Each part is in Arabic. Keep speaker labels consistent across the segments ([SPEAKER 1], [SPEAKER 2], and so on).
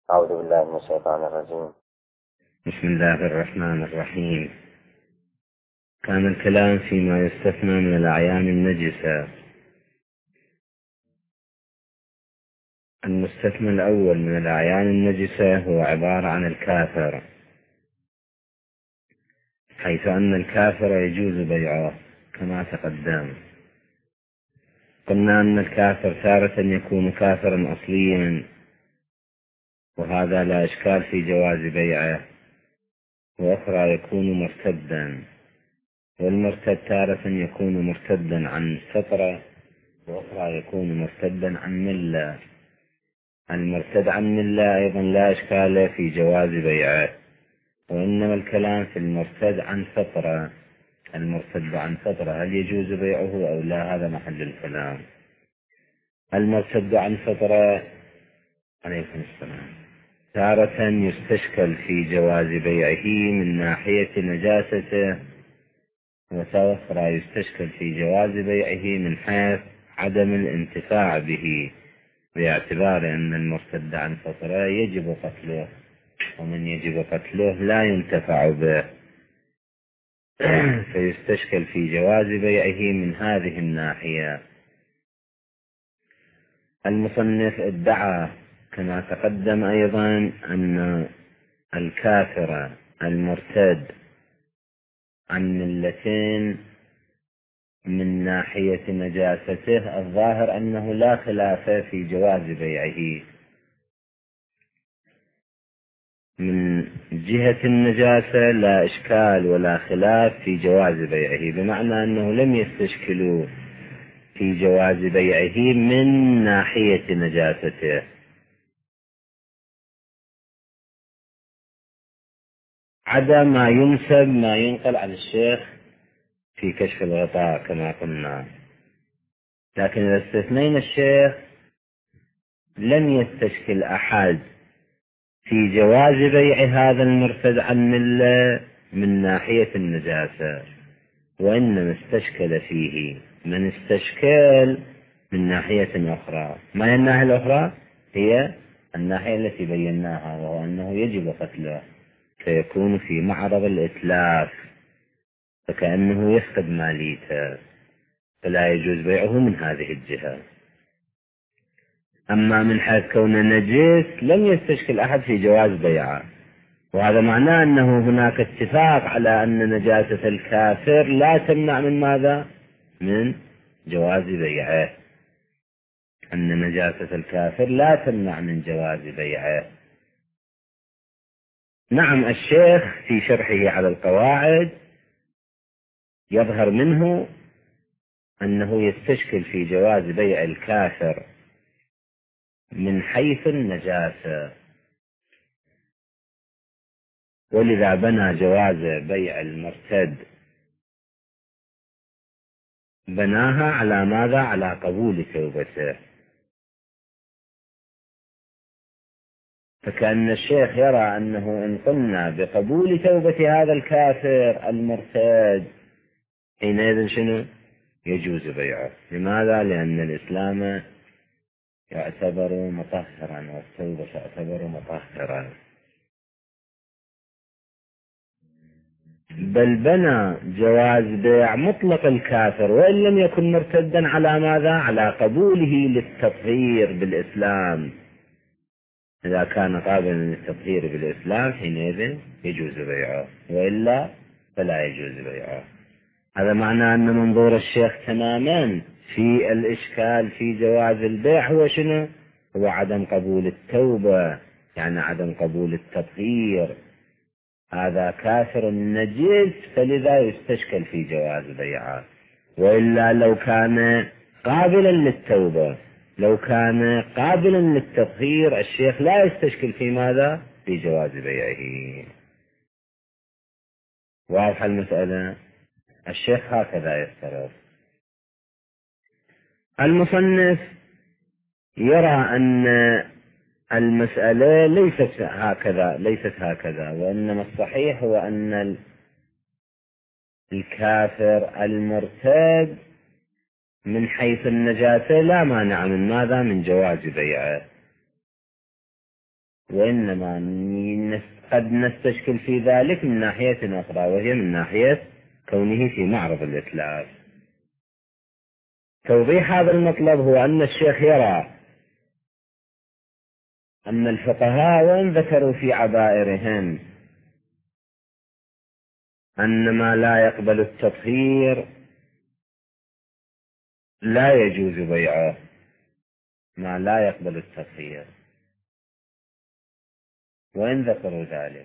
[SPEAKER 1] أعوذ بالله من الشيطان الرجيم.
[SPEAKER 2] بسم الله الرحمن الرحيم. كان الكلام فيما يستثنى من الأعيان النجسة. المستثنى الأول من الأعيان النجسة هو عبارة عن الكافر، حيث أن الكافر يجوز بيعه كما تقدم. قلنا أن الكافر تارة يكون كافرا أصليا، وهذا لا إشكال في جواز بيعه، وأخرى يكون مرتدا، والمرتد تارة يكون مرتدا عن فترة، وأخرى يكون مرتدا عن ملة. المرتد عن ملة أيضا لا إشكال في جواز بيعه، وإنما الكلام في المرتد عن فترة. المرتد عن فترة هل يجوز بيعه أو لا؟ هذا محل الكلام. المرتد عن فترة عليكم السلام تارة يستشكل في جواز بيعه من ناحية نجاسته، وأخرى يستشكل في جواز بيعه من حيث عدم الانتفاع به، باعتبار أن المرتد عن فترة يجب قتله، ومن يجب قتله لا ينتفع به، فيستشكل في جواز بيعه من هذه الناحية. المصنف ادعى كما تقدم أيضا أن الكافر المرتد عن ملتين من ناحية نجاسته الظاهر أنه لا خلاف في جواز بيعه. من جهة النجاسة لا إشكال ولا خلاف في جواز بيعه، بمعنى أنه لم يستشكلوا في جواز بيعه من ناحية نجاسته. عدا ما ينسب ما ينقل عن الشيخ في كشف الغطاء كما قلنا، لكن إذا استثنينا الشيخ لم يستشكل أحد في جواز بيع هذا المرتد عن ملة من ناحية النجاسة، وإنما استشكل فيه من استشكل من ناحية أخرى. ما هي الناحية الأخرى؟ هي الناحية التي بيناها، وهو أنه يجب قتله، فيكون في معرض الإتلاف، فكأنه يفقد ماليته، فلا يجوز بيعه من هذه الجهة. أما من حيث كونه نجس لم يستشكل أحد في جواز بيعه، وهذا معناه أنه هناك اتفاق على أن نجاسة الكافر لا تمنع من ماذا؟ من جواز بيعه. أن نجاسة الكافر لا تمنع من جواز بيعه. نعم، الشيخ في شرحه على القواعد يظهر منه أنه يستشكل في جواز بيع الكافر من حيث النجاسة، ولذا بنى جواز بيع المرتد بناها على ماذا؟ على قبول توبته. فكأن الشيخ يرى أنه إن قلنا بقبول توبة هذا الكافر المرتد حينئذ شنو؟ يجوز بيعه. لماذا؟ لأن الإسلام يعتبر مطهرا، والتوبة تعتبر مطهرا. بل بنى جواز بيع مطلق الكافر وإن لم يكن مرتدا على ماذا؟ على قبوله للتطهير بالإسلام. إذا كان قابلا للتطهير بالإسلام حينئذ يجوز بيعه، وإلا فلا يجوز بيعه. هذا معناه أن منظور الشيخ تماما في الإشكال في جواز البيع هو شنو؟ هو عدم قبول التوبة، يعني عدم قبول التطهير. هذا كافر نجس، فلذا يستشكل في جواز بيعه. وإلا لو كان قابلا للتوبة، لو كان قابلا للتطهير، الشيخ لا يستشكل في ماذا؟ في جواز بيعه. واضح المسألة؟ الشيخ هكذا يفترض. المصنف يرى أن المسألة ليست هكذا، وإنما الصحيح هو أن الكافر المرتد من حيث النجاسة لا مانع من ماذا؟ من جواز بيعه. وإنما قد نستشكل في ذلك من ناحية أخرى، وهي من ناحية كونه في معرض الإتلاف. توضيح هذا المطلب هو أن الشيخ يرى أن الفقهاء وإن ذكروا في عبائرهم أن ما لا يقبل التطهير لا يجوز بيعه، ما لا يقبل التطهير، وإن ذكروا ذلك،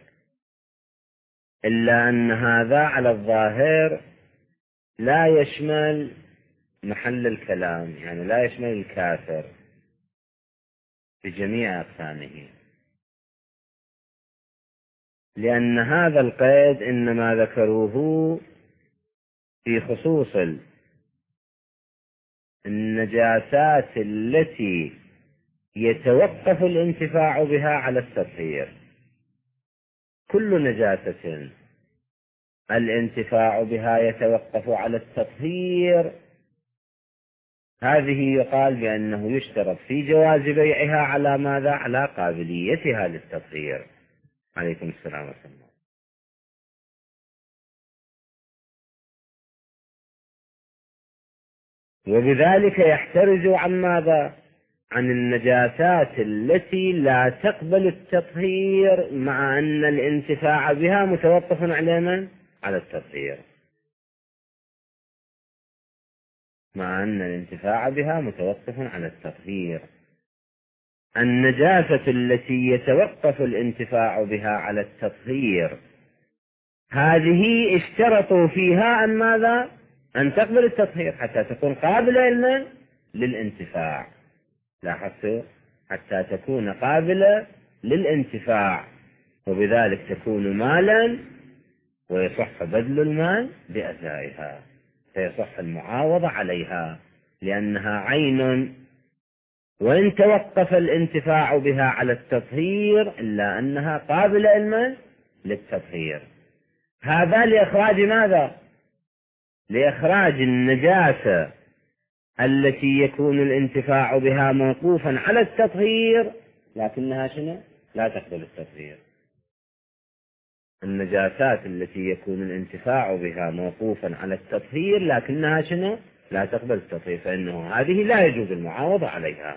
[SPEAKER 2] إلا أن هذا على الظاهر لا يشمل محل الكلام، يعني لا يشمل الكافر بجميع أقسامه، لأن هذا القيد إنما ذكروه في خصوص النجاسات التي يتوقف الانتفاع بها على التطهير. كل نجاسة الانتفاع بها يتوقف على التطهير هذه يقال بأنه يشترط في جواز بيعها على ماذا؟ على قابليتها للتطهير. عليكم السلام ورحمة الله. وبذلك يحترز عن ماذا؟ عن النجاسات التي لا تقبل التطهير مع أن الانتفاع بها متوقف على من؟ على التطهير، مع أن الانتفاع بها متوقف على التطهير. النجاسة التي يتوقف الانتفاع بها على التطهير هذه اشترطوا فيها أن ماذا؟ أن تقبل التطهير حتى تكون قابلة للانتفاع. لاحظتوا؟ حتى تكون قابلة للانتفاع، وبذلك تكون مالا ويصح بذل المال بأزائها، فيصح المعاوضة عليها لأنها عين، وإن توقف الانتفاع بها على التطهير إلا أنها قابلة للتطهير. هذا لإخراج ماذا؟ لإخراج النجاسة التي يكون الانتفاع بها موقوفا على التطهير لكنها شنو؟ لا تقبل التطهير. النجاسات التي يكون الانتفاع بها موقوفا على التطهير لكنها شنو؟ لا تقبل التطهير، فإنه هذه لا يجوز المعاوضة عليها.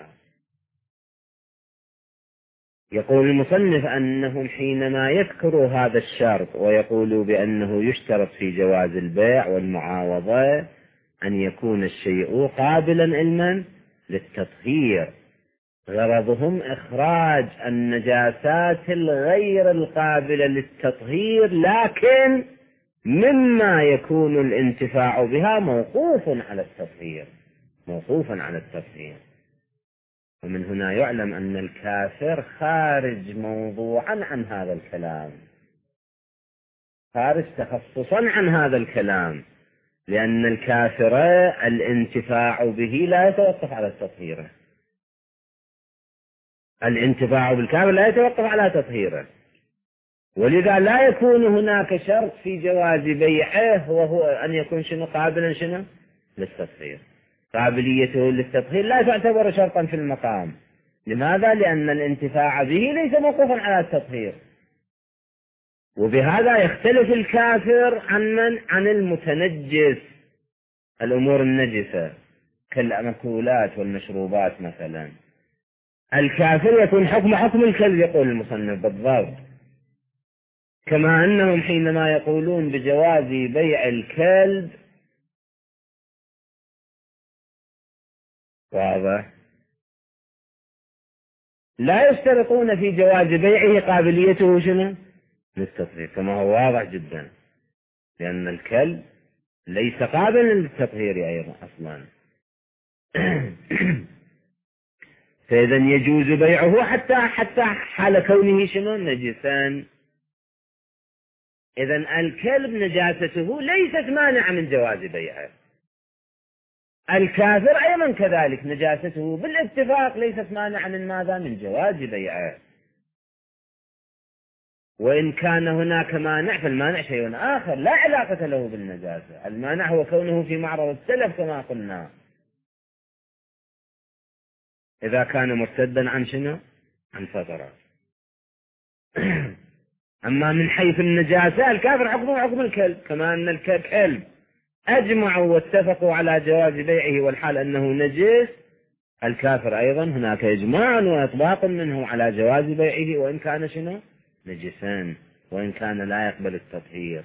[SPEAKER 2] يقول المصنف أنهم حينما يذكروا هذا الشرط ويقولوا بأنه يشترط في جواز البيع والمعاوضة أن يكون الشيء قابلا للتطهير، غرضهم إخراج النجاسات الغير القابلة للتطهير لكن مما يكون الانتفاع بها موقوف على التطهير، موقوفا على التطهير. ومن هنا يعلم أن الكافر خارج موضوعا عن هذا الكلام، خارج تخصصا عن هذا الكلام، لأن الكافر الانتفاع به لا يتوقف على التطهير، الانتفاع بالكافر لا يتوقف على تطهيره، ولذا لا يكون هناك شرط في جواز بيعه وهو أن يكون شنو؟ قابلا شنو؟ للتطهير. قابليته للتطهير لا تعتبر شرطا في المقام. لماذا؟ لأن الانتفاع به ليس موقوفا على التطهير. وبهذا يختلف الكافر عن المتنجس، الأمور النجسة كالمأكولات والمشروبات مثلا. الكافر يكون حكم الكلب، يقول المصنف بالضبط، كما أنهم حينما يقولون بجواز بيع الكلب واضح لا يشترطون في جواز بيعه قابليته شنو؟ للتطهير، كما هو واضح جدا، لأن الكلب ليس قابلا للتطهير أيضا أصلا. فإذا يجوز بيعه حتى حال كونه شنو؟ نجسا. إذا الكلب نجاسته ليست مانعة من جواز بيعه. الكافر أيضا كذلك نجاسته بالاتفاق ليست مانعة من ماذا؟ من جواز بيعه. وإن كان هناك مانع فالمانع شيء آخر لا علاقة له بالنجاسة. المانع هو كونه في معرض التلف كما قلنا، إذا كان مرتدا عن شنو؟ عن فترة. أما من حيث النجاسة الكافر حكمه حكم الكلب، كما أن الكلب أجمعوا واتفقوا على جواز بيعه والحال أنه نجس، الكافر أيضا هناك إجماع وإطباق منهم على جواز بيعه وإن كان شنو نجسان، وإن كان لا يقبل التطهير.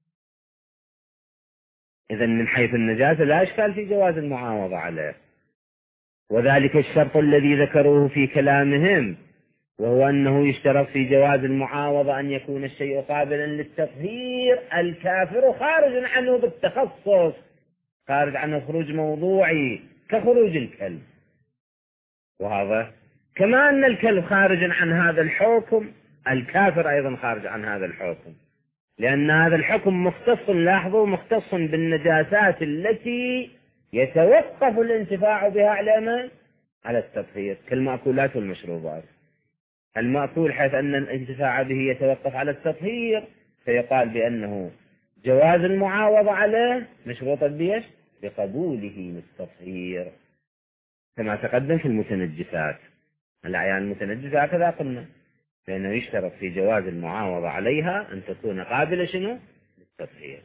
[SPEAKER 2] إذن من حيث النجاسة لا إشكال في جواز المعاوضة عليه، وذلك الشرط الذي ذكروه في كلامهم، وهو أنه يشترط في جواز المعاوضة أن يكون الشيء قابلا للتطهير الكافر خارج عنه بالتخصص، خارج عنه خروج موضوعي كخروج الكلب. وهذا كما أن الكلب خارج عن هذا الحكم، الكافر أيضا خارج عن هذا الحكم، لأن هذا الحكم مختص، لاحظوا، مختص بالنجاسات التي يتوقف الانتفاع بها على التطهير، كالمأكولات والمشروبات. المأكول حيث أن الانتفاع به يتوقف على التطهير فيقال بأنه جواز المعاوضة عليه مشروطا بيش بقبوله للتطهير، كما تقدم في المتنجسات، الأعيان المتنجسة هكذا قلنا لأنه يشترط في جواز المعاوضة عليها أن تكون قابلة شنو للتطهير.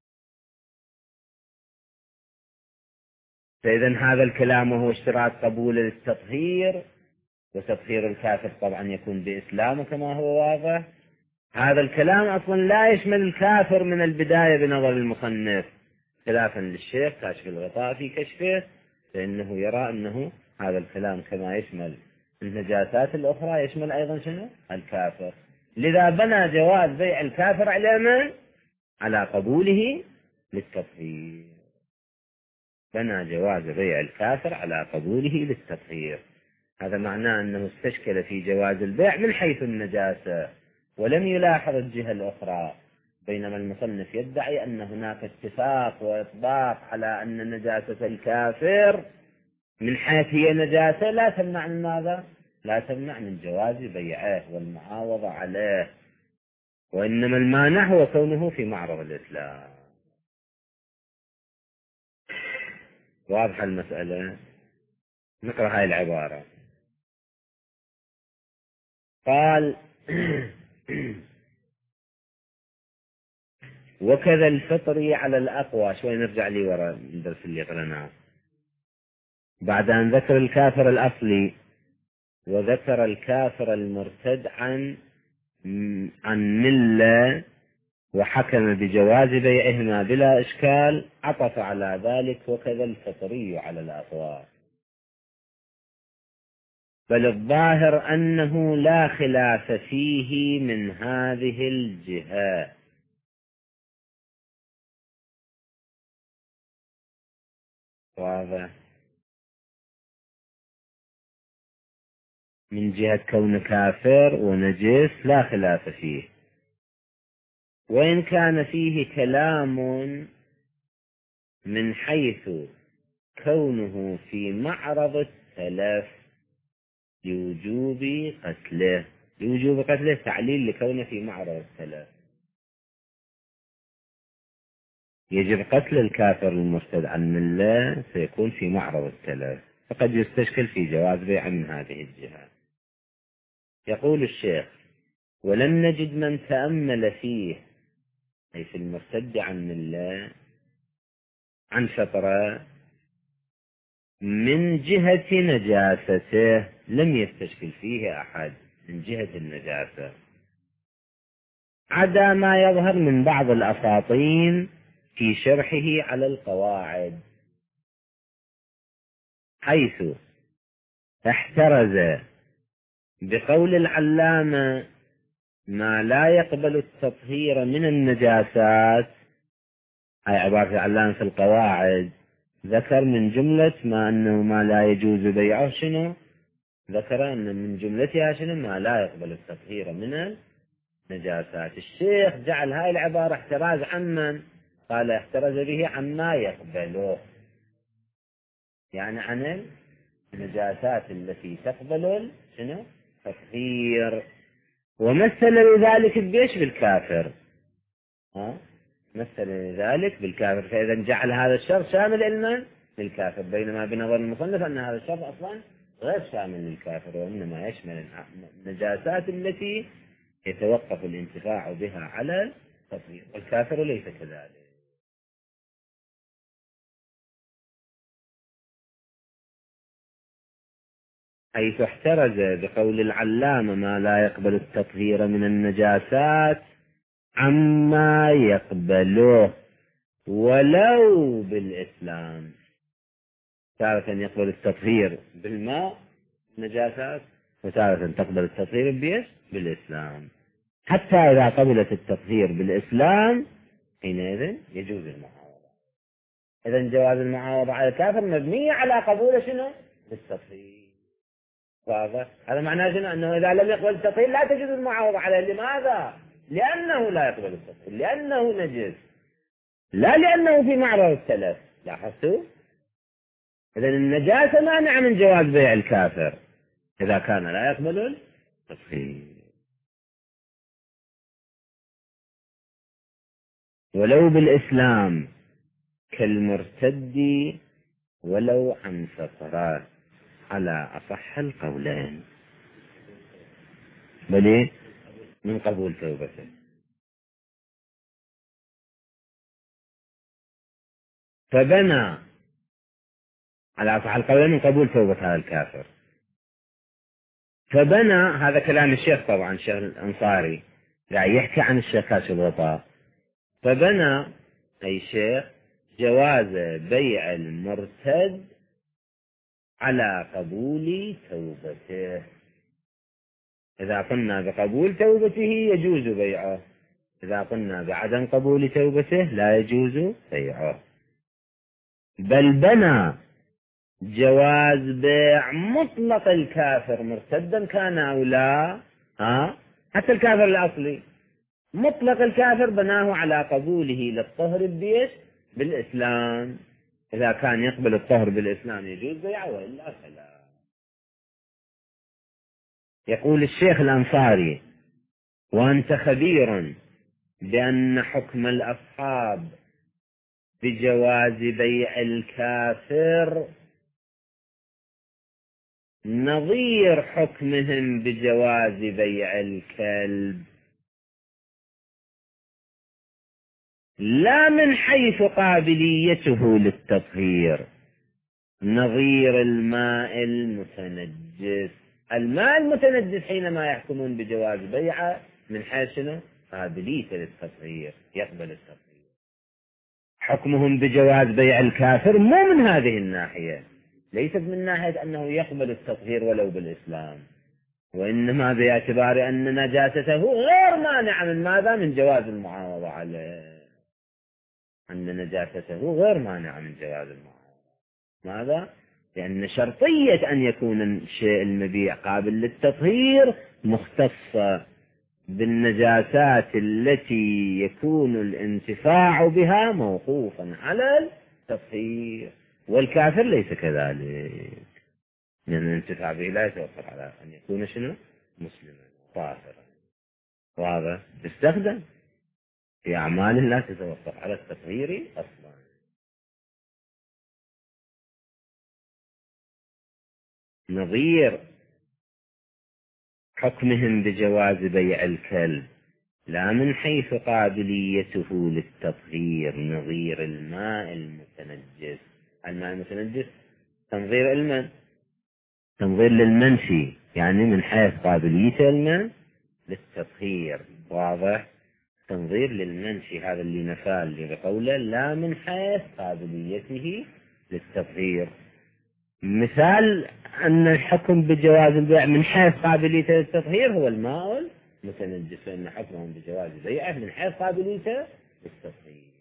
[SPEAKER 2] فإذا هذا الكلام وهو اشتراط قبول للتطهير، وتطهير الكافر طبعا يكون بإسلامه كما هو واضح، هذا الكلام أصلا لا يشمل الكافر من البداية بنظر المصنف، خلافا للشيخ كاشف الغطاء في كشفه، فإنه يرى أنه هذا الكلام كما يشمل النجاسات الأخرى يشمل أيضا شنو الكافر، لذا بنى جواز بيع الكافر على من؟ على قبوله للتطهير، بنى جواز بيع الكافر على قبوله للتطهير. هذا معناه أنه استشكل في جواز البيع من حيث النجاسة ولم يلاحظ الجهة الأخرى، بينما المصنف يدعي أن هناك اتفاق وإطباق على أن نجاسة الكافر من حيث هي نجاسة لا تمنع من ماذا؟ لا تمنع من جواز بيعه والمعاوضة عليه، وإنما المانع هو كونه في معرض الإسلام. واضحة المسألة؟ نقرأ هاي العبارة. قال وكذا الفطري على الأقوى. شوي نرجع لي وراء الدرس اللي قرأناه، بعد أن ذكر الكافر الأصلي وذكر الكافر المرتد عن ملة وحكم بجواز بيعهما بلا إشكال، عطف على ذلك وكذا الفطري على الأقوى، بل الظاهر أنه لا خلاف فيه من هذه الجهة. واضح؟ من جهة كون كافر ونجس لا خلاف فيه، وإن كان فيه كلام من حيث كونه في معرض التلف لوجوب قتله. لوجوب قتله تعليل لكونه في معرض التلف، يجب قتل الكافر المرتد عن الله سيكون في معرض التلف، فقد يستشكل في جواز بيع من هذه الجهة. يقول الشيخ ولم نجد من تأمل فيه، أي في المرتد عن الله عن فترة، من جهة نجاسته لم يستشكل فيه أحد من جهة النجاسة، عدا ما يظهر من بعض الأساطين في شرحه على القواعد، حيث احترز بقول العلامة ما لا يقبل التطهير من النجاسات. هاي عبارة العلامة في القواعد، ذكر من جملة ما لا يجوز بيعه شنو؟ ذكر أن من جملتها شنو؟ ما لا يقبل التطهير من النجاسات. الشيخ جعل هاي العبارة احتراز عن من؟ قال احترز به عما يقبله، يعني عن النجاسات التي تقبل شنو؟ تطهير، ومثل لذلك بيش بالكافر، مثل لذلك بالكافر، فإذا جعل هذا الشرط شامل لمن؟ للكافر، بينما بنظر المصنف أن هذا الشرط أصلا غير شامل للكافر، وإنما يشمل النجاسات التي يتوقف الانتفاع بها على التطهير، والكافر ليس كذلك. حيث احترز بقول العلامة ما لا يقبل التطهير من النجاسات عما يقبله ولو بالإسلام. تارة يقبل التطهير بالماء نجاسات، وتارة تقبل التطهير بالإسلام. حتى إذا قبلت التطهير بالإسلام حينئذ يجوز المعاوضة. إذن جواز المعاوضة على الكافر مبنية على قبول شنو؟ بالتطهير. واضح؟ هذا معناه شنو؟ أنه إذا لم يقبل التطهير لا تجوز المعاوضة عليه. لماذا؟ لأنه لا يقبل التطهير، لأنه نجس، لا لأنه في معرض التلف. لاحظتوا؟ إذن النجاسة مانعة من جواز بيع الكافر إذا كان لا يقبل التطهير. ولو بالإسلام كالمرتد ولو عن سفرات على أصح القولين، بل من قبول توبته. فبنى على أصح القولين من قبول توبة هذا الكافر. فبنى، هذا كلام الشيخ طبعا، الشيخ الأنصاري لا يحكي عن الشيخ كاشف الغطاء. فبنى أي شيخ جواز بيع المرتد على قبول توبته. إذا قلنا بقبول توبته يجوز بيعه، إذا قلنا بعدم قبول توبته لا يجوز بيعه. بل بنى جواز بيع مطلق الكافر مرتدا كان أو لا، حتى الكافر الأصلي مطلق الكافر بناه على قبوله للطهر بالإسلام. إذا كان يقبل الطهر بالإسلام يجوز بيعه، وإلا فلا. يقول الشيخ الأنصاري: وأنت خبير بأن حكم الأصحاب بجواز بيع الكافر نظير حكمهم بجواز بيع الكلب، لا من حيث قابليته للتطهير، نظير الماء المتنجس. الماء المتنجس حينما يحكمون بجواز بيعه من حيث قابليته للتطهير، يقبل التطهير. حكمهم بجواز بيع الكافر مو من هذه الناحية، ليست من ناحية أنه يقبل التطهير ولو بالإسلام، وإنما باعتبار أن نجاسته غير مانعة من ماذا؟ من جواز المعاوضة عليه. أن نجاسته غير مانعة من جواز المعاوضة. ماذا؟ لأن شرطية أن يكون الشيء المبيع قابل للتطهير مختصة بالنجاسات التي يكون الانتفاع بها موقوفا على التطهير، والكافر ليس كذلك، لأن الانتفاع به لا يتوقف على أن يكون شنو؟ مسلما طاهرا. وهذا يستخدم في أعمال لا تتوقف على التطهير أصلا. نظير حكمهم بجواز بيع الكلب لا من حيث قابليته للتطهير، نظير الماء المتنجس. الماء المتنجس تنظير المن، تنظير للمنفي، يعني من حيث قابليته الماء للتطهير. واضح؟ تنظير للمنفي، هذا اللي نفاه اللي بقوله لا من حيث قابليته للتطهير. مثال أن الحكم بجواز البيع من حيث قابليته للتطهير هو الماء المتنجس، فإن حكمهم بجواز بيعه من حيث قابليته للتطهير.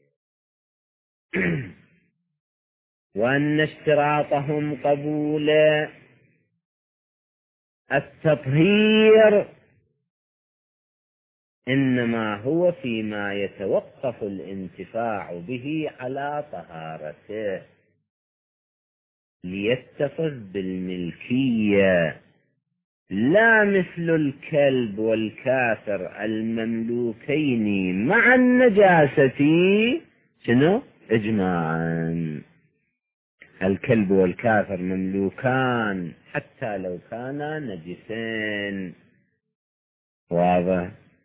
[SPEAKER 2] وأن اشتراطهم قبول التطهير إنما هو فيما يتوقف الانتفاع به على طهارته، ليتصف بالملكية، لا مثل الكلب والكافر المملوكين مع النجاسة شنو؟ إجماعا. الكلب والكافر مملوكان حتى لو كانا نجسين. واضح؟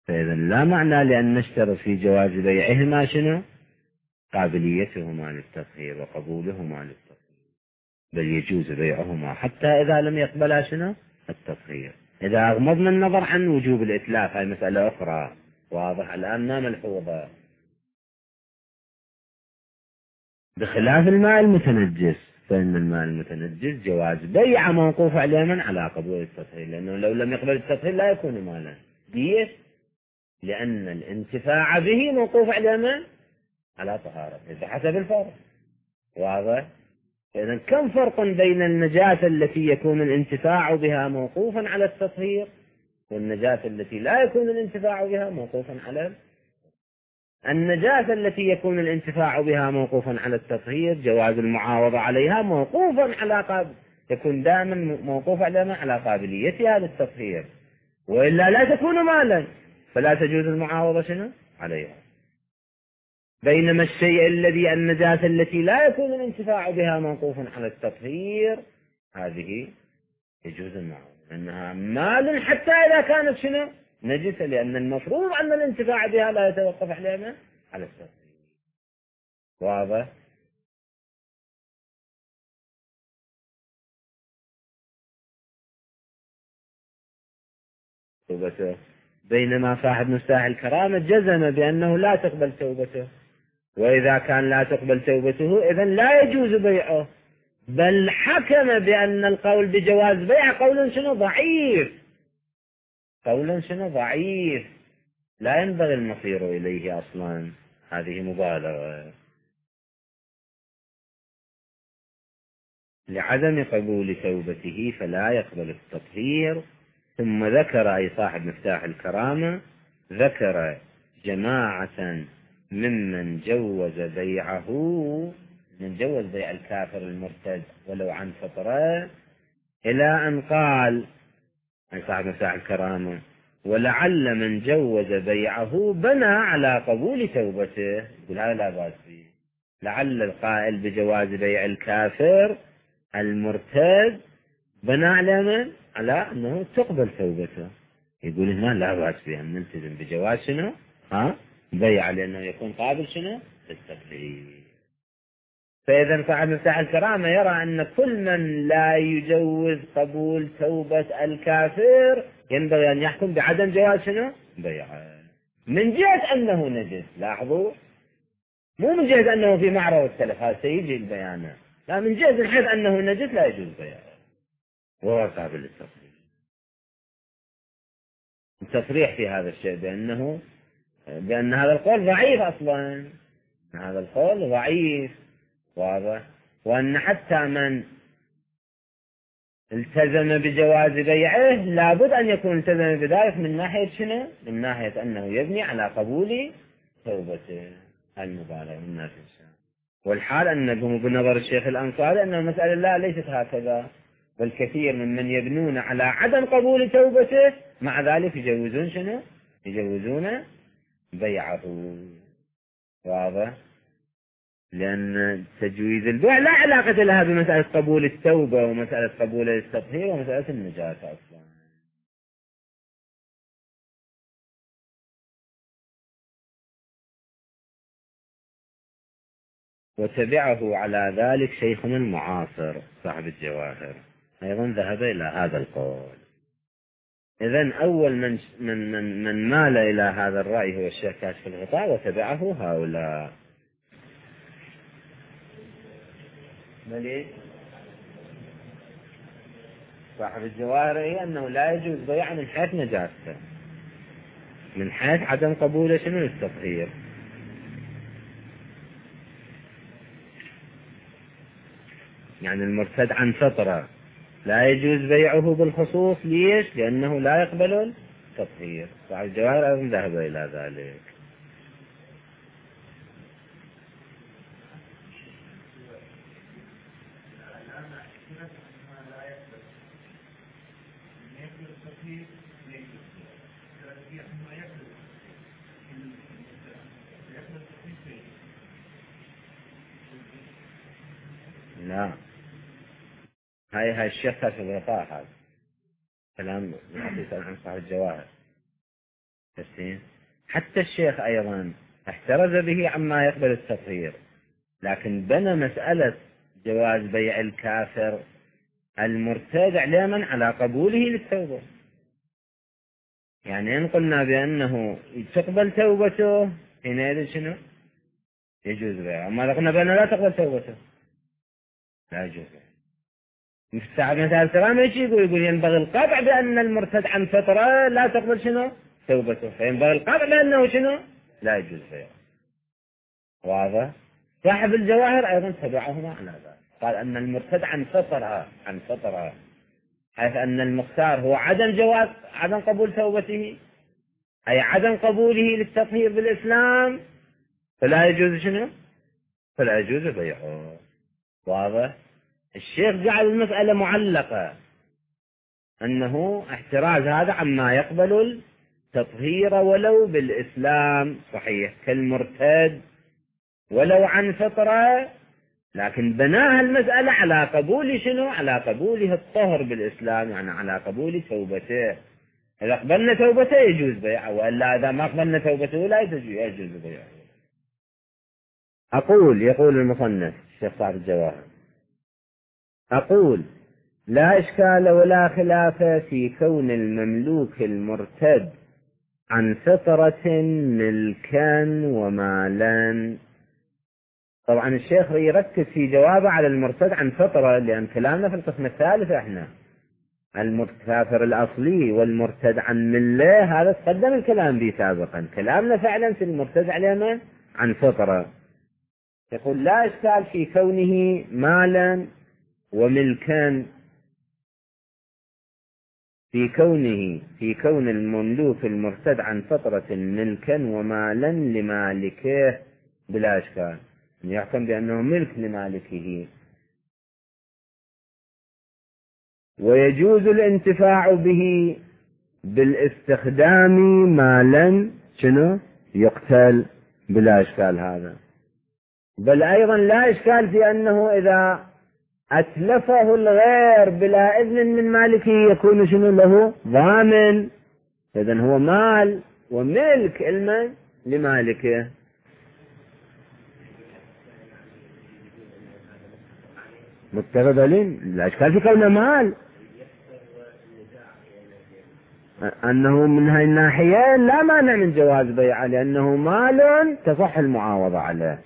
[SPEAKER 2] فإذا لا معنى لأن نشترط في جواز بيعهما شنو؟ قابليتهما للتطهير وقبولهما للتطهير، بل يجوز بيعهما حتى إذا لم يقبلا شنو؟ التطهير، إذا أغمضنا النظر عن وجوب الإتلاف. هاي مسألة أخرى واضح الآن ما ملحوظة. بخلاف الماء المتنجس، فإن الماء المتنجس جواز بيع موقوف على من؟ على قبول التطهير، لأنه لو لم يقبل التطهير لا يكون مالا. ليش؟ لأن الانتفاع به موقوف على من؟ على طهارته بحسب الفرق. واضح؟ إذا كم فرق بين النجاسة التي يكون الانتفاع بها موقوفا على التطهير والنجاسة التي لا يكون الانتفاع بها موقوفا على النجاسة التي يكون الانتفاع بها موقوفا على التطهير جواز المعاوضة عليها موقوفا على يكون دائما موقوف على قابليتها للتطهير، وإلا لا تكون مالا فلا تجوز المعاوضة شنو؟ عليها. بينما الشيء الذي النجاسة التي لا يكون الانتفاع بها موقوفا على التطهير هذه يجوز المعاوضة لأنها مال حتى إذا كانت شنو؟ نجسة، لأن المفروض أن الانتفاع بها لا يتوقف عليها على التطهير. واضح؟ توبته، بينما صاحب مفتاح الكرامة جزم بأنه لا تقبل توبته، وإذا كان لا تقبل توبته إذن لا يجوز بيعه، بل حكم بأن القول بجواز بيع قول شنو؟ ضعيف، قول شنو؟ ضعيف لا ينبغي المصير إليه أصلا، هذه مبالغة. لعدم قبول توبته فلا يقبل التطهير. ثم ذكر أي صاحب مفتاح الكرامة ذكر جماعة ممن جوز بيعه، من جوز بيع الكافر المرتد ولو عن فترة، إلى أن قال أي صاحب مفتاح الكرامة ولعل من جوز بيعه بنى على قبول توبته. يقول هذا لا بأس فيه، لعل القائل بجواز بيع الكافر المرتد بنى على من؟ على أنه تقبل توبته. يقول هنا لا بأس فيه أن نلتزم بجواز شنو؟ بيع، لأنه يكون قابل شنو؟ للتقليد. فإذا صاحب مفتاح الكرامة يرى أن كل من لا يجوز قبول توبة الكافر ينبغي أن يحكم بعدم جواز شنو؟ بيعه، من جهة أنه نجس. لاحظوا، مو من جهة أنه في معرض التلف، هذا سيجي البيان، لا، من جهة الحيث أنه نجس لا يجوز بيعه وهو قابل للتصريح. التصريح في هذا الشيء بأن هذا القول ضعيف أصلا، هذا القول ضعيف. واضح؟ وأن حتى من التزم بجواز بيعه لابد أن يكون التزم بذلك من ناحية شنو؟ من ناحية أنه يبني على قبول توبته. المبالغة من ناحية الشام. والحال أنه بنظر الشيخ الأنصاري أن المسألة لا ليست هكذا، بل كثير ممن يبنون على عدم قبول توبته مع ذلك يجوزون شنو؟ يجوزون بيعه. واضح؟ لأن تجويز البيع لا علاقة لها بمسألة قبول التوبة ومسألة قبول التطهير ومسألة النجاسة أصلا. وتبعه على ذلك شيخنا المعاصر صاحب الجواهر أيضا ذهب إلى هذا القول. إذن أول من مال إلى هذا الرأي هو الشيخ كاشف الغطاء، وتبعه هؤلاء. مليك صاحب الجواهر هي أنه لا يجوز بيع من حيث نجاسته، من حيث عدم قبوله شنو؟ التطهير. يعني المرتد عن فترة لا يجوز بيعه بالخصوص. ليش؟ لأنه لا يقبل التطهير. صاحب الجواهر أيضا ذهب إلى ذلك. لا، هاي الشيخ كاشف الغطاء، هذا كلام يحدث عن صاحب الجواهر. حتى الشيخ أيضا احترز به عما يقبل التطهير، لكن بنى مسألة جواز بيع الكافر المرتد علما على قبوله للتوبة. يعني إن قلنا بأنه تقبل توبته حينئذ شنو؟ يجوز بيعه. أما قلنا بأنه لا تقبل توبته لا يجوز بيعه. مستعد مثال الكلام يقول ينبغي القطع بأن المرتد عن فترة لا تقبل شنو؟ توبته، فينبغي القطع بأنه شنو؟ لا يجوز بيعه. واضح؟ صاحب الجواهر أيضا تبعهما على ذلك، قال أن المرتد عن فترة حيث أن المختار هو عدم قبول توبته، أي عدم قبوله للتطهير بالإسلام، فلا يجوز شنو؟ فلا يجوز بيعه. واضح؟ الشيخ جعل المسألة معلقة، أنه احتراز هذا عما يقبل التطهير ولو بالإسلام، صحيح كالمرتد ولو عن فترة، لكن بناها المسألة على قبول شنو؟ على قبوله الطهر بالإسلام، يعني على قبول توبته. إذا قبلنا توبته يجوز بيعه، وإلا إذا ما قبلنا توبته لا يجوز بيعه. يقول المصنف الشيخ صاحب الجواهر، أقول لا إشكال ولا خلاف في كون المملوك المرتد عن فطرة ملكا ومالا. طبعا الشيخ يركز في جوابه على المرتد عن فطرة، لأن كلامنا في القسم الثالث احنا الكافر الأصلي والمرتد عن ملة، هذا تقدم الكلام به سابقا. كلامنا فعلا في المرتد على عن فطرة. يقول لا إشكال في كونه مالا وملكا، في كون المملوك المرتد عن فطرة ملكا ومالا لمالكه، بلا إشكال يحكم بأنه ملك لمالكه، ويجوز الانتفاع به بالاستخدام مالا شنو؟ يقتل، بلا إشكال هذا. بل أيضا لا إشكال في أنه إذا أتلفه الغير بلا إذن من مالكه يكون شنو له؟ ضامن. إذن هو مال وملك المن لمالكه. متقبلين الأشكال في كونه مال، أنه من هاي الناحيين لا مانع من جواز بيعه، لأنه مال تصح المعاوضة عليه،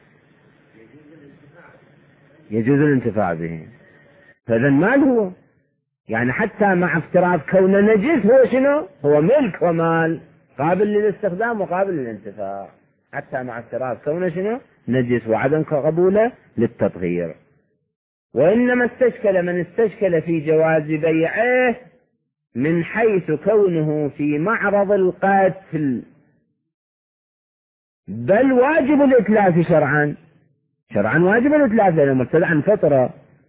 [SPEAKER 2] يجوز الانتفاع به. فإذا مال هو، يعني حتى مع افتراض كونه نجس هو شنو؟ هو ملك ومال قابل للاستخدام وقابل للانتفاع، حتى مع افتراض كونه شنو؟ نجس وعدم قبوله للتطهير. وإنما استشكل من استشكل في جواز بيعه من حيث كونه في معرض القتل، بل واجب الإتلاف شرعا واجب الإتلاف لأنه مرتد عن فترة.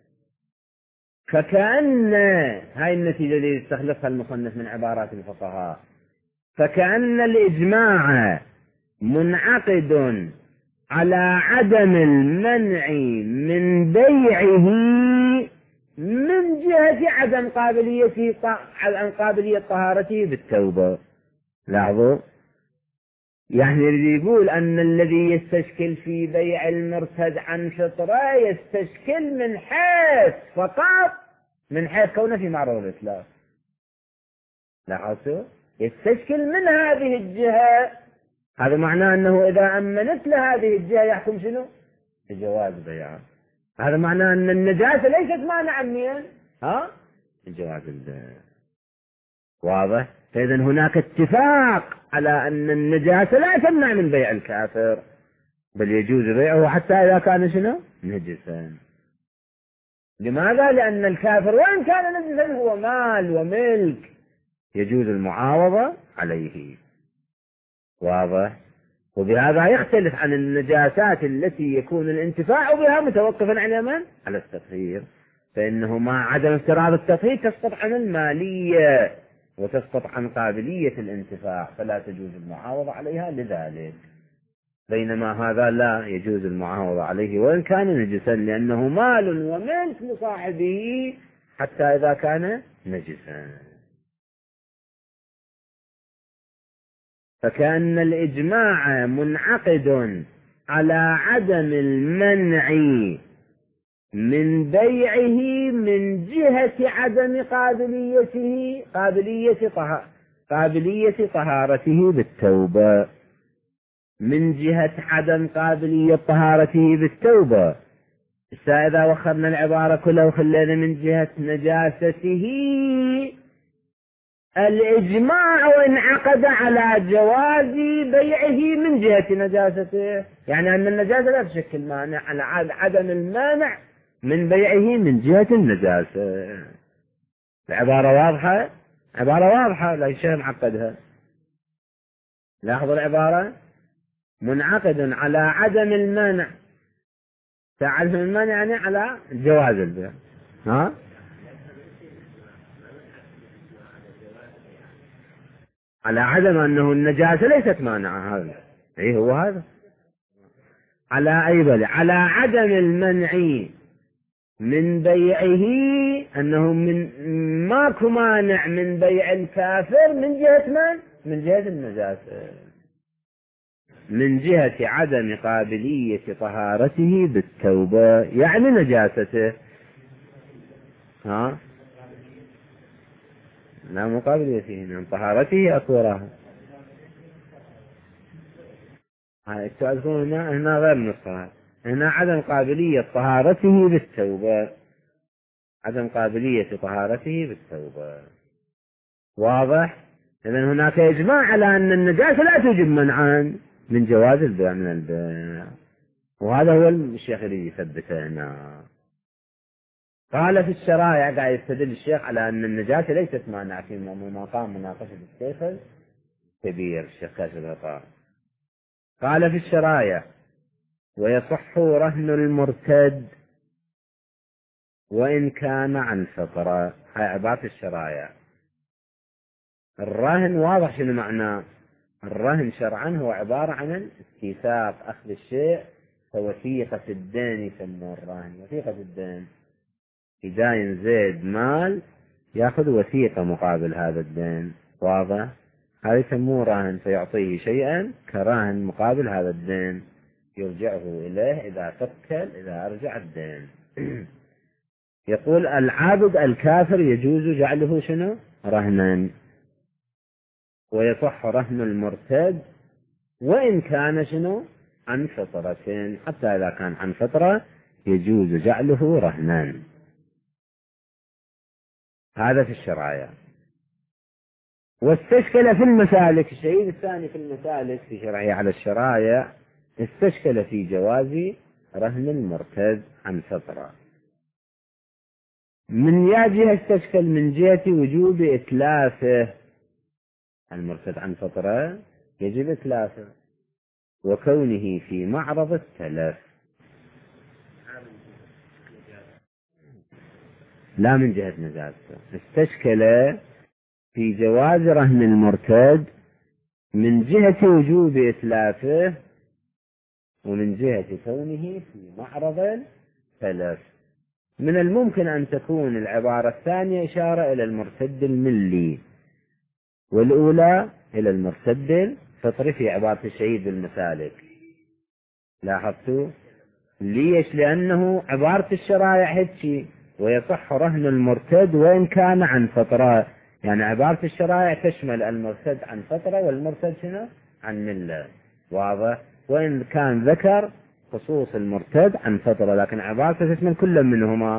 [SPEAKER 2] فكأن هاي النتيجة اللي يستخلصها المصنف من عبارات الفقهاء، فكأن الإجماع منعقد على عدم المنع من بيعه من جهة عدم قابلية طهارته بالتوبة. لاحظوا، يعني يقول أن الذي يستشكل في بيع المرتد عن فطرة يستشكل من حيث فقط من حيث كونه في معرض الإتلاف. لاحظوا، يستشكل من هذه الجهة. هذا معناه أنه إذا أمنت لهذه الجهة يحكم شنو؟ الجواز بيعه. هذا معناه أن النجاسة ليست مانعا من الجواز. واضح؟ فإذا هناك اتفاق على أن النجاسة لا تمنع من بيع الكافر، بل يجوز بيعه حتى إذا كان شنو؟ نجسا. لماذا؟ لأن الكافر وإن كان نجسا هو مال وملك، يجوز المعاوضة عليه. واضح؟ وبهذا يختلف عن النجاسات التي يكون الانتفاع بها متوقفا على من؟ على التطهير، فإنه مع عدم افتراض التطهير تسقط عن المالية وتسقط عن قابلية الانتفاع، فلا تجوز المعاوضة عليها لذلك. بينما هذا لا يجوز المعاوضة عليه وإن كان نجسا، لأنه مال وملك لصاحبه حتى إذا كان نجسا. فكأن الإجماع منعقد على عدم المنع من بيعه من جهة عدم قابلية طهارته بالتوبة، من جهة عدم قابلية طهارته بالتوبة. إذا وخرنا العبارة كلها وخلينا من جهة نجاسته، الإجماع انعقد على جواز بيعه من جهة نجاسته، يعني أن النجاسة لا تشكل مانع، على عدم المانع من بيعه من جهة النجاسة. العبارة واضحة، عبارة واضحة لا شيء معقدها. لاحظوا العبارة منعقد على عدم المانع، تعرف المانع يعني على جواز البيع، ها؟ على عدم أنه النجاسة ليست مانعة، هذا إيه هو هذا، على أي بل على عدم المنع من بيعه، أنه ماكو مانع من بيع الكافر من جهة من؟ من جهة النجاسة، من جهة عدم قابلية طهارته بالتوبة، يعني نجاسته، ها؟ لا مقابلية فيه من طهارته أكوراها. تعرفون هنا غير نصها، هنا عدم قابلية طهارته بالتوبة، عدم قابلية طهارته بالتوبة. واضح؟ إذن هناك إجماع على أن النجاسة لا توجب منعا من جواز البيع من البيع، وهذا هو الشيخ اللي يثبته هنا. قال في الشرائع، قاعد يستدل الشيخ على أن النجاسة ليست مانع في مقام مناقشة الشيخ الكبير الشيخ كاشف الغطاء. قال في الشرائع: ويصح رهن المرتد وإن كان عن فطرة. هاي عبارة الشرائع. الرهن واضح شنو معناه. الرهن شرعا هو عبارة عن استيثاق أخذ الشيء، فوثيقة الدين يسموه الرهن، وثيقة الدين. إذا ينزيد مال يأخذ وثيقة مقابل هذا الدين، واضح؟ هذا يسموه رهن، فيعطيه شيئا كراهن مقابل هذا الدين، يرجعه إليه إذا فكل، إذا أرجع الدين. يقول: العابد الكافر يجوز جعله شنو؟ رهنا. ويصح رهن المرتد وإن كان شنو؟ عن فطرة، حتى إذا كان عن فطرة يجوز جعله رهنا. هذا في الشرائع. واستشكل في المسالك، الشيء الثاني في المسالك في شرعية على الشرائع، استشكل في جواز رهن المرتد عن فطرة. من جهة استشكل من جهة وجوب إتلافه. المرتد عن فطرة يجب إتلافه، وكونه في معرض التلف، لا من جهة نجاسته. استشكل في جواز رهن المرتد من جهة وجوب إتلافه، ومن جهة كونه في معرض التلف. من الممكن أن تكون العبارة الثانية إشارة إلى المرتد الملي، والأولى إلى المرتد الفطري في عبارة الشهيد بالمسالك. لاحظتوا؟ ليش؟ لأنه عبارة الشرائع هيك: ويصح رهن المرتد وإن كان عن فترة، يعني عبارة الشرائع تشمل المرتد عن فترة والمرتد شنو؟ عن ملة، واضح؟ وإن كان ذكر خصوص المرتد عن فترة، لكن عبارته تشمل كل منهما،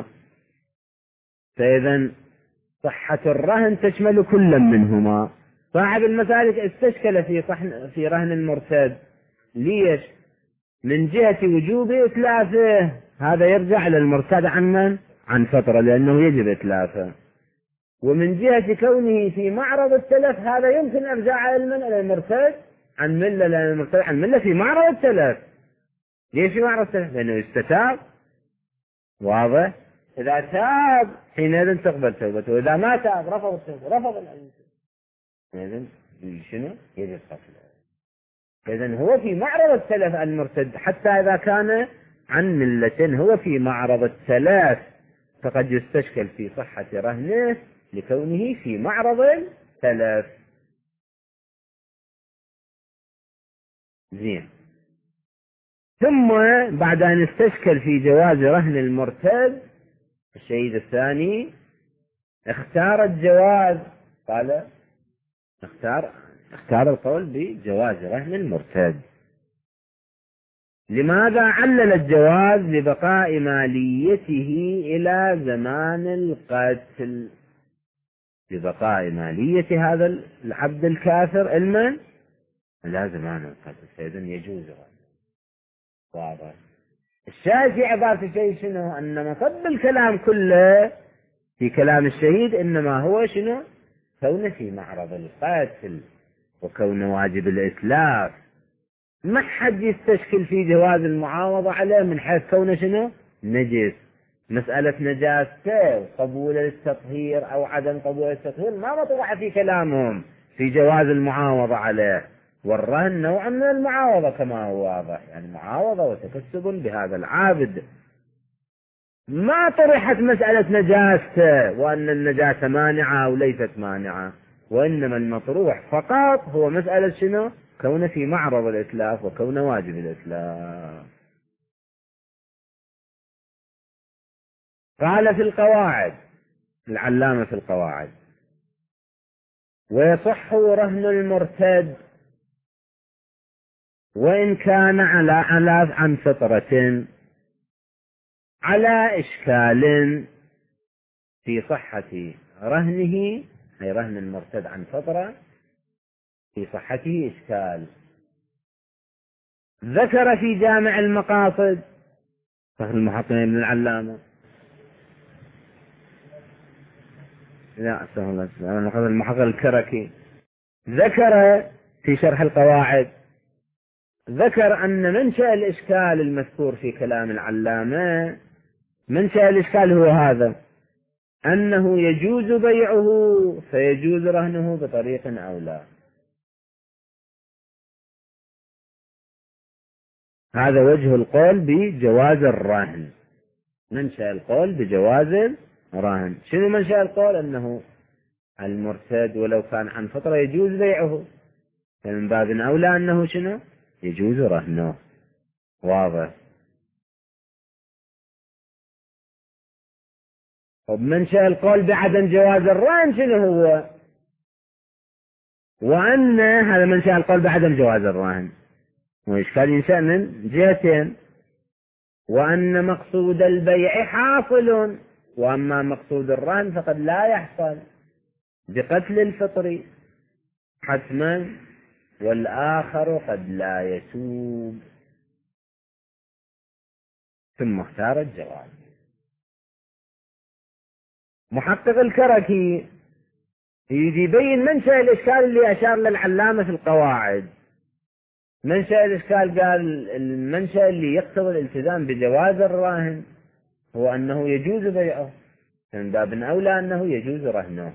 [SPEAKER 2] فإذا صحة الرهن تشمل كل منهما. صاحب المسالك استشكل في رهن المرتد. ليش؟ من جهة وجوب إتلافه، هذا يرجع للمرتد عن فترة، لأنه يجب إتلافه. ومن جهة كونه في معرض التلف، هذا يمكن إرجاع إلى المرتد عن ملة، لأن المرتد عن ملة في معرض التلف. ليش في معرض التلف؟ لأنه يستتاب، واضح؟ إذا تاب حينئذ تقبل توبته، وإذا ما تاب رفض التوبة، رفض الأنس، إذن شنو؟ يجب قتله. إذن هو في معرض التلف المرتد، حتى إذا كان عن ملة هو في معرض التلف، فقد يستشكل في صحة رهنه لكونه في معرض التلف. زين. ثم بعد أن استشكل في جواز رهن المرتد الشهيد الثاني اختار الجواز، قال اختار القول بجواز رهن المرتد. لماذا؟ علل الجواز لبقاء ماليته إلى زمان القتل، لبقاء مالية هذا العبد الكافر المن إلى زمان القتل، فإذا يجوز رهنه. واضح. الشاهد في عبارة الشهيد شنو؟ أن مصب الكلام كله في كلام الشهيد إنما هو شنو؟ كونه في معرض القتل وكونه واجب الإتلاف. ما حد يستشكل في جواز المعاوضة عليه من حيث كونه شنو؟ نجس. مسألة نجاسته وقبول التطهير أو عدم قبول التطهير ما مطروحة في كلامهم في جواز المعاوضة عليه. والرهن نوع من المعاوضة كما هو واضح، يعني معاوضة وتكسب بهذا العابد. ما طرحت مسألة نجاسته وأن النجاسة مانعة أو ليست مانعة، وإنما المطروح فقط هو مسألة شنو؟ كونه في معرض الإتلاف وكونه واجب الإتلاف. قال في القواعد العلامة في القواعد: ويصح رهن المرتد وإن كان على عن فطرة على إشكال في صحة رهنه، أي رهن المرتد عن فطرة في صحته إشكال. ذكر في جامع المقاصد فخر المحقق ابن العلامة، لا أستغفر الله، المحقق الكركي، ذكر في شرح القواعد، ذكر أن منشأ الإشكال المذكور في كلام العلامة، منشأ الإشكال هو هذا: أنه يجوز بيعه فيجوز رهنه بطريق أولى. هذا وجه القول بجواز الرهن، منشأ القول بجواز الرهن. شنو منشأ القول؟ أنه المرتد ولو كان عن فترة يجوز بيعه، فمن باب أولى أنه شنو؟ يجوز رهنه. واضح. ومنشأ القول بعدم جواز الرهن شنو هو؟ وأن هذا منشأ القول بعدم جواز الرهن وإشكال ينشأ من جهتين: وأن مقصود البيع حاصل، وأما مقصود الرهن فقد لا يحصل بقتل الفطر حتما، والآخر قد لا يتوب. ثم اختار الجواز. محقق الكركي يبين منشأ الإشكال اللي أشار للعلامة في القواعد. منشأ الإشكال قال المنشأ اللي يقتضي الالتزام بجواز الراهن هو أنه يجوز بيعه، من باب أولى أنه يجوز رهنه.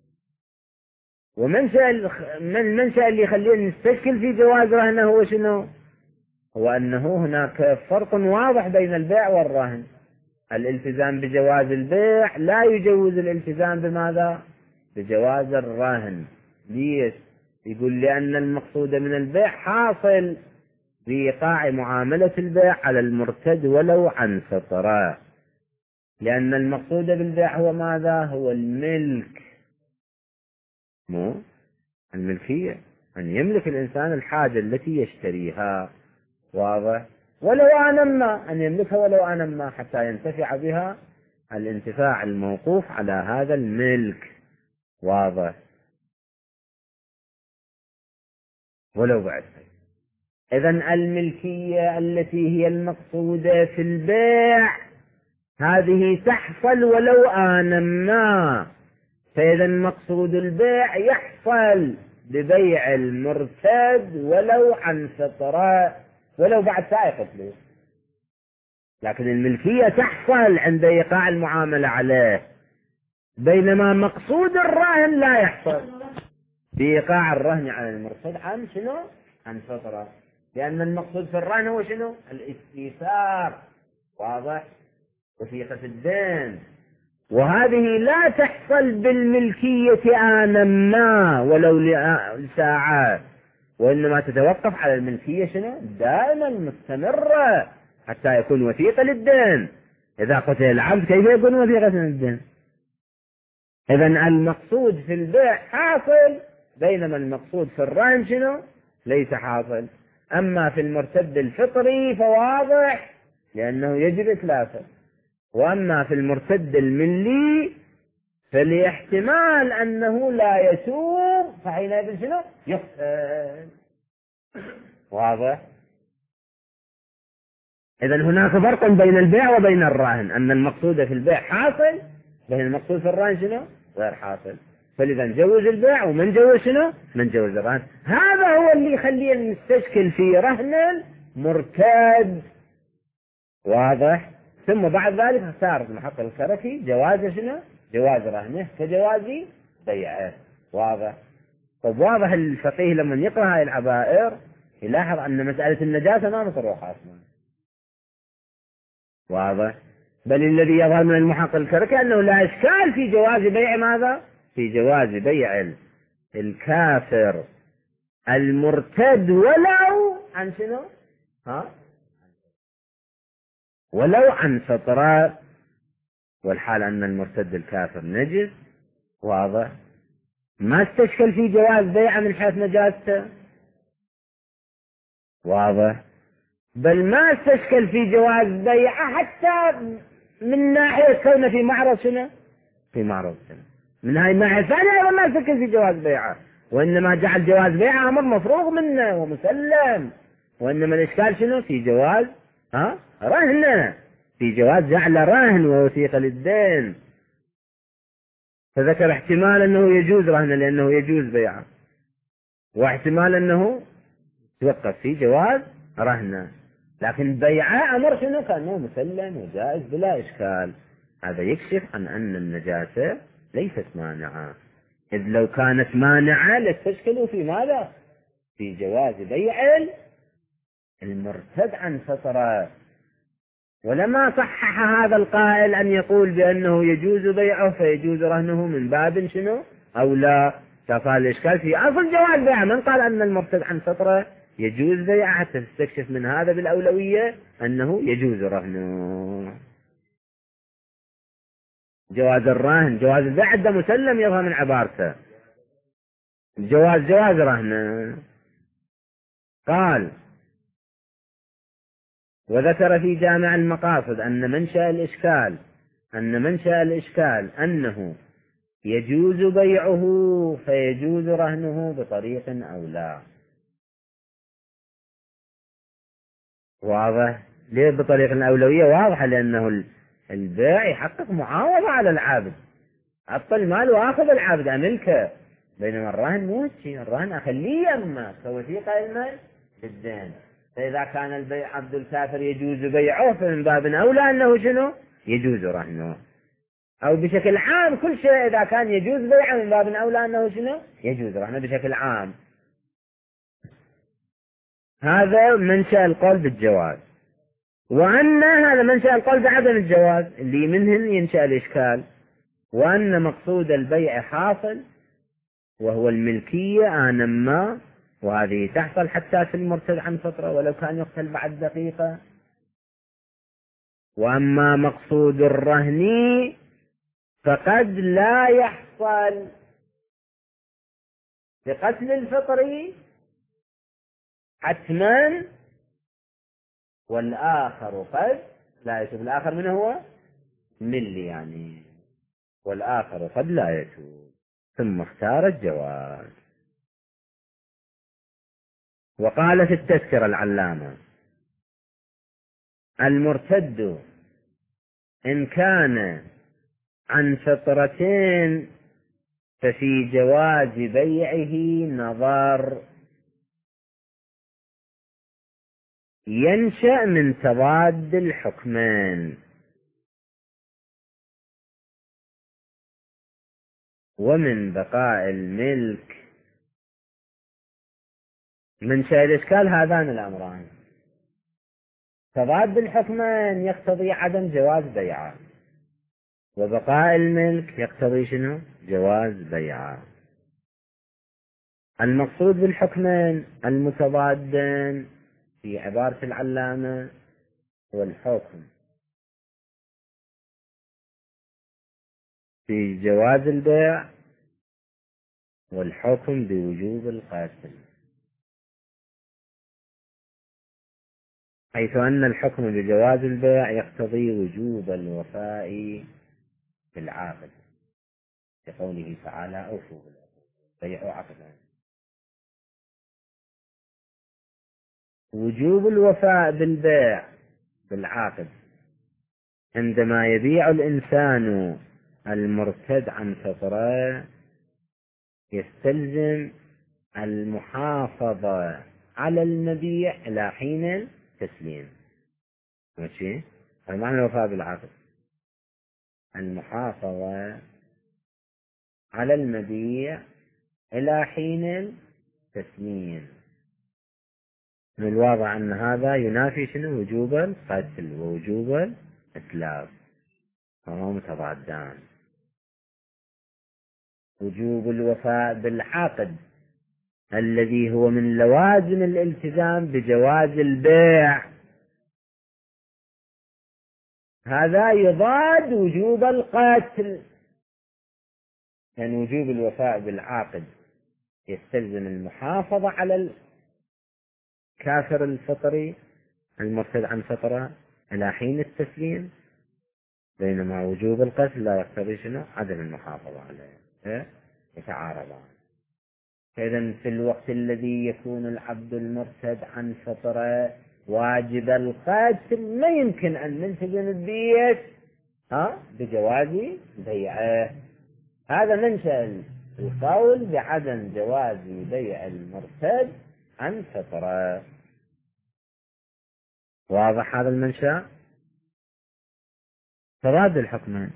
[SPEAKER 2] ومنشأ المنشأ اللي يخلينا نستشكل في جواز رهنه هو شنو؟ هو أنه هناك فرق واضح بين البيع والرهن. الالتزام بجواز البيع لا يجوز الالتزام بماذا؟ بجواز الرهن. ليش؟ يقول لأن المقصود من البيع حاصل بإيقاع معاملة البيع على المرتد ولو عن فطرة، لأن المقصود بالبيع هو ماذا؟ هو الملك، مو الملكية، أن يملك الإنسان الحاجة التي يشتريها. واضح؟ ولو أنما أن يملكها ولو أنما حتى ينتفع بها الانتفاع الموقوف على هذا الملك. واضح؟ ولو بعد. إذن الملكية التي هي المقصودة في البيع هذه تحصل ولو آنما، فإذا مقصود البيع يحصل ببيع المرتد ولو عن فطرة، ولو بعد سائقة له، لكن الملكية تحصل عند إيقاع المعاملة عليه، بينما مقصود الرهن لا يحصل بإيقاع الرهن على المرتد عن شنو؟ عن فطرة، لأن المقصود في الرهن هو شنو؟ الاستيثار. واضح؟ وثيقة الدين، وهذه لا تحصل بالملكية آنما ولو لساعات، وإنما تتوقف على الملكية شنو؟ دائما مستمرة حتى يكون وثيقة للدين. إذا قتل العبد كيف يكون وثيقة للدين؟ إذن المقصود في البيع حاصل، بينما المقصود في الرهن شنو؟ ليس حاصل. أما في المرتد الفطري فواضح لأنه يجب إتلافه، وأما في المرتد الملي فلاحتمال أنه لا يتوب فحينئذ شنو؟ يقتل. واضح؟ إذن هناك فرق بين البيع وبين الرهن، أن المقصود في البيع حاصل، بين المقصود في الرهن شنو؟ غير حاصل. فلذا نجوز البيع ومن جوز شنو؟ من جوز الرهن. هذا هو اللي يخلينا نستشكل في رهن مرتد. واضح؟ ثم بعد ذلك اختار المحقق الكركي جواز شنو؟ جواز رهنه كجواز بيعه. واضح؟ طب واضح الفقيه لما يقرأ هاي العبائر يلاحظ أن مسألة النجاسة ما مطروحة أصلا. واضح؟ بل الذي يظهر من المحقق الكركي أنه لا إشكال في جواز بيع ماذا؟ في جواز بيع الكافر المرتد ولو عن شنو؟ ولو عن فترة، والحال أن المرتد الكافر نجس. واضح؟ ما استشكل في جواز بيعه من حيث نجاسته. واضح؟ بل ما استشكل في جواز بيعه حتى من ناحية كونه في معرض شنو؟ في معرض شنو؟ من هاي الناحية الثانية أيضا ما استشكل في جواز بيعه، وإنما جعل جواز بيعه أمر مفروغ منه ومسلم. وإنما الإشكال شنو؟ في جواز رهنه، في جواز جعل رهن ووثيقة للدين. فذكر احتمال أنه يجوز رهنه لأنه يجوز بيعه، واحتمال أنه توقف في جواز رهنه، لكن بيعه أمر شنو؟ كأنه مسلم وجائز بلا إشكال. هذا يكشف عن أن النجاسة ليست مانعة، إذ لو كانت مانعة لتشكلوا في ماذا؟ في جواز بيع المرتد عن فترة. ولما صحح هذا القائل أن يقول بأنه يجوز بيعه فيجوز رهنه من باب شنو؟ أو لا، فقال الإشكال في أصل جواز بيعه. من قال أن المرتد عن فترة يجوز بيعه حتى تستكشف من هذا بالأولوية أنه يجوز رهنه. جواز الرهن جواز البيع ده مسلم يظهر من عبارته. جواز رهنه. قال وذكر في جامع المقاصد أن منشأ الإشكال أنه يجوز بيعه فيجوز رهنه بطريق أو لا. واضح؟ ليه بطريق الأولوية؟ واضحة، لأنه البيع يحقق معاوضة على العابد، أعطى المال وآخذ العابد أملكه، بينما الرهن مو شيء، الرهن أخليه أما كوثيقة المال للدين. فإذا كان البيع عبد الكافر يجوز بيعه فمن باب أولى أنه شنو؟ يجوز رهنه. أو بشكل عام كل شيء إذا كان يجوز بيعه من باب أولى أنه شنو؟ يجوز رهنه بشكل عام. هذا منشأ القول بالجواز. وأن هذا منشأ القول بعدم الجواز اللي منه ينشأ الإشكال، وأن مقصود البيع حاصل وهو الملكية آنما، وهذه تحصل حتى في المرتد عن فترة ولو كان يقتل بعد دقيقة. وأما مقصود الرهن فقد لا يحصل بقتل الفطري حتما، والآخر قد لا يتوب. الآخر من هو؟ ملي يعني، والآخر قد لا يتوب. ثم اختار الجواز. وقال في التذكرة العلامة المرتد إن كان عن فترتين ففي جواز بيعه نظر ينشأ من تضاد الحكمين. ومن بقاء الملك منشأ الإشكال هذان الأمران. تضاد الحكمين يقتضي عدم جواز بيعه، وبقاء الملك يقتضي شنو؟ جواز بيعه. المقصود بالحكمين المتضادين في عبارة العلامة هو الحكم في جواز البيع والحكم بوجوب القتل، حيث أن الحكم بجواز البيع يقتضي وجوب الوفاء بالعقد لقوله تعالى أوفوا بالعقود بيعوا عقدا. وجوب الوفاء بالبيع بالعقد عندما يبيع الإنسان المرتد عن فطرة يستلزم المحافظة على المبيع إلى حين التسليم. ماشي، هذا معنى الوفاء بالعقد، المحافظة على المبيع إلى حين التسليم. من الواضح أن هذا ينافي شنو؟ وجوب القتل ووجوب الإتلاف، وهما متضادان. وجوب الوفاء بالعقد الذي هو من لوازم الالتزام بجواز البيع، هذا يضاد وجوب القتل، يعني وجوب الوفاء بالعقد يستلزم المحافظة على الكافر الفطري المرتد عن فطرة إلى حين التسليم، بينما وجوب القتل لا يقتضي شنو؟ عدم المحافظة عليه، يتعارضان. إذن في الوقت الذي يكون العبد المرتد عن فطرة واجب القتل ما يمكن أن نلتزم الدية بجواز بيعه. هذا منشأ القول بعدم جواز بيع المرتد عن فطرة. واضح هذا المنشأ؟ تضاد الحكمين،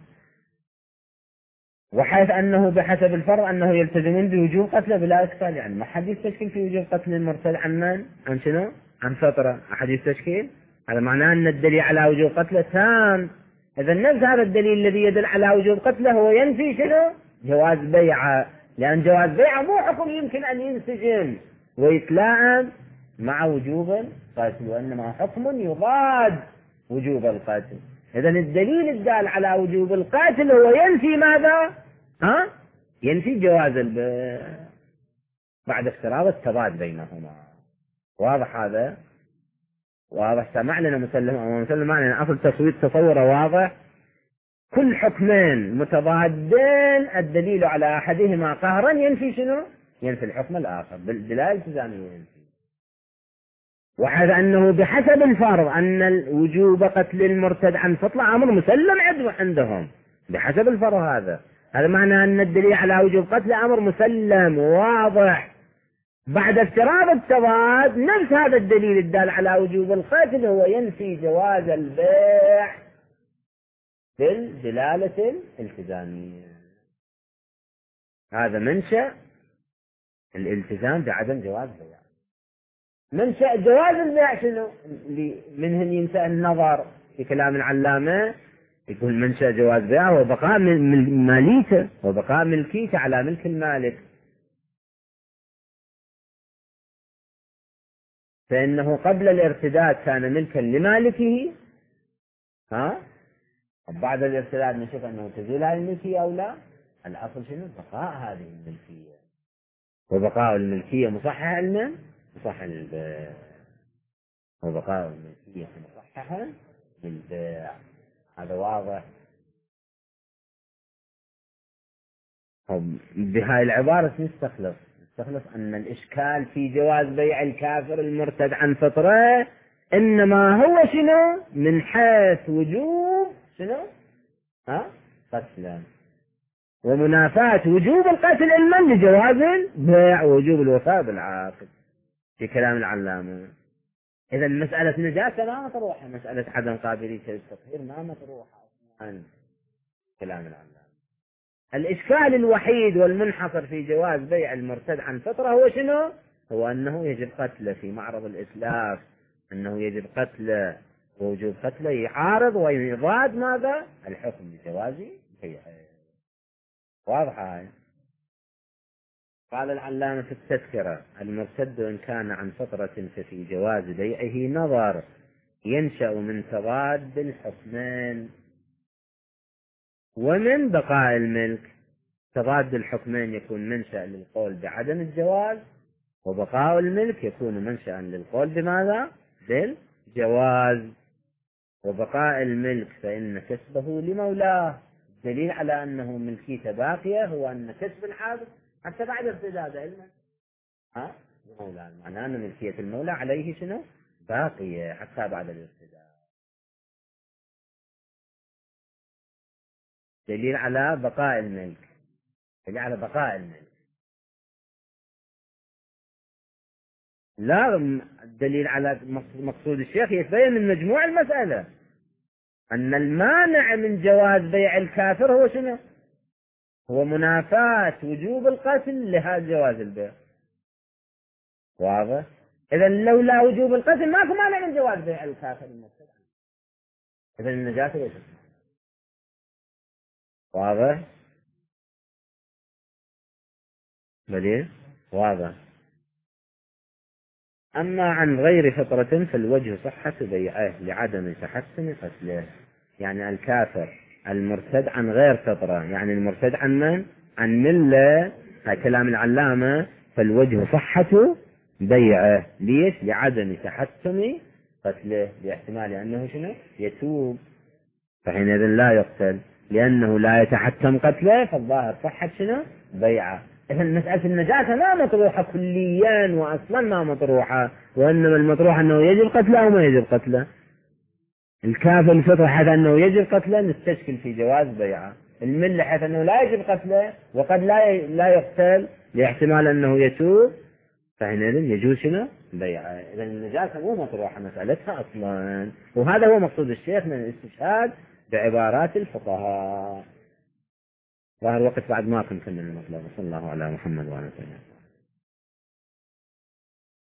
[SPEAKER 2] وحيث أنه بحسب الفرض أنه يلتزمون بوجوب قتله بلا إشكال، يعني ما حد يستشكل في وجوب قتل المرتد عن من؟ عن شنو؟ عن فطرة، أحد يستشكل؟ هذا معناه أن الدليل على وجوب قتله تام. إذا نفس هذا الدليل الذي يدل على وجوب قتله هو ينفي شنو؟ جواز بيعه، لأن جواز بيعه مو حكم يمكن أن ينسجم ويتلائم مع وجوب القتل، وإنما حكم يضاد وجوب القتل. إذن الدليل الدال على وجوب القتل هو ينفي ماذا؟ ينفي جواز البيع بعد افتراض التضاد بينهما. واضح هذا؟ واضح؟ سمع لنا مسلم أو مسلم معنا أصل تصوره واضح. كل حكمين متضادين الدليل على أحدهما قهرا ينفي شنو؟ ينفي الحكم الآخر بالدلالة الالتزامية ينفي. وحيث أنه بحسب الفرض أن وجوب قتل المرتد عن فطرة أمر مسلم عندهم بحسب الفرض، هذا معنى أن الدليل على وجوب قتل أمر مسلم واضح. بعد افتراض التضاد نفس هذا الدليل الدال على وجوب القتل هو ينفي جواز البيع بالدلالة الالتزامية. هذا منشأ الالتزام بعدم جواز البيع. منشأ جواز البيع شنو؟ منهم ينسى النظر في كلام العلامة، يقول منشأ جواز بيع هو بقاء ماليته وبقاء ملكيته على ملك المالك، فإنه قبل الارتداد كان ملكا لمالكه، بعد الارتداد نشوف أنه تزول هذه الملكية أو لا. الأصل شنو؟ بقاء هذه الملكية، وبقاء الملكية مصححا لمن؟ مصححا للبيع، وبقاء الملكية مصححا للبيع. هذا واضح. بهاي العبارة نستخلص أن الإشكال في جواز بيع الكافر المرتد عن فطرة إنما هو شنو؟ من حيث وجوب شنو؟ قتلا، ومنافاة وجوب القتل علما لجواز البيع ووجوب الوفاء بالعقد في كلام العلامة. إذا مسألة نجاسة ما مطروحة، مسألة عدم قابلية للتطهير ما مطروحة عن كلام العلامة. الإشكال الوحيد والمنحصر في جواز بيع المرتد عن فطرة هو شنو؟ هو أنه يجب قتله في معرض الإتلاف، أنه يجب قتله، ووجوب قتله يعارض ويضاد ماذا؟ الحكم بجواز بيعه. واضحة هاي؟ قال العلامة في التذكرة: المرتد إن كان عن فترة ففي جواز بيعه نظر ينشأ من تضاد الحكمين ومن بقاء الملك. تضاد الحكمين يكون منشأ للقول بعدم الجواز، وبقاء الملك يكون منشأ للقول بماذا؟ بالجواز. وبقاء الملك فإن كسبه لمولاه. الدليل على أنه ملكيته باقية هو أن كسب الحادث حتى بعد ارتداد علمه لمولاه، معناه أن ملكية المولى عليه شنو؟ باقية حتى بعد الارتداد. دليل على بقاء الملك، دليل على بقاء الملك. لا، الدليل على مقصود الشيخ يتبين من مجموع المسألة أن المانع من جواز بيع الكافر هو شنو؟ هو منافاة وجوب القتل لهذا جواز البيع. واضح؟ إذا لولا وجوب القتل ماكو مانع من جواز بيع الكافر المرتد. إذا النجاسة ليست. واضح؟ بديل؟ واضح. أما عن غير فطرة فالوجه صحة بيعه لعدم تحسن قتله. يعني الكافر المرتد عن غير فطرة، يعني المرتد عن من؟ عن ملة، هذا كلام العلامة. فالوجه صحة بيعه. ليش؟ لعدم تحسن قتله، لاحتمال أنه شنو؟ يتوب، فحينئذ لا يقتل. لأنه لا يتحتم قتله فالظاهر صحة شنو؟ بيعه. إذا مسألة النجاسة ما مطروحة كليا، وأصلا ما مطروحة، وإنما المطروح أنه يجب قتله أو ما يجب قتله. الكافر الفطرة حيث أنه يجب قتله نستشكل في جواز بيعه. الملة حيث أنه لا يجب قتله وقد لا يقتل لاحتمال أنه يتوب، فحينئذ يجوز شنو؟ بيعه. إذا النجاسة مو مطروحة مسألتها أصلا، وهذا هو مقصود الشيخ من الاستشهاد بعبارات الفقهاء. ظاهر وقت بعد ما كنت من المطلب. صلى الله على محمد وعلى آله.